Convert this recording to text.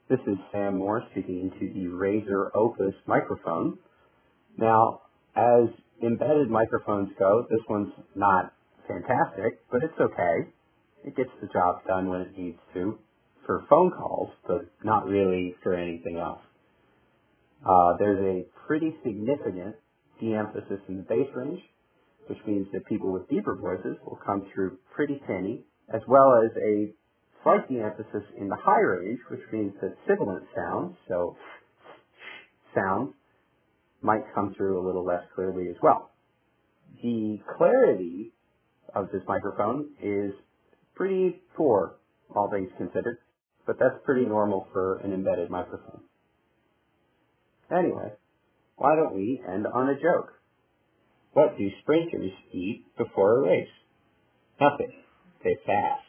This is Sam Moore speaking into the Razer Opus microphone. Now, as embedded microphones go, this one's not fantastic, but it's okay. It gets the job done when it needs to for phone calls, but not really for anything else. There's a pretty significant de-emphasis in the bass range, which means that people with deeper voices will come through pretty tinny, as well as a slight de-emphasis in the high range, which means that sibilant sounds, so sounds, might come through a little less clearly as well. The clarity of this microphone is pretty poor, all things considered, but that's pretty normal for an embedded microphone. Anyway, why don't we end on a joke? What do sprinters eat before a race? Nothing. They fast.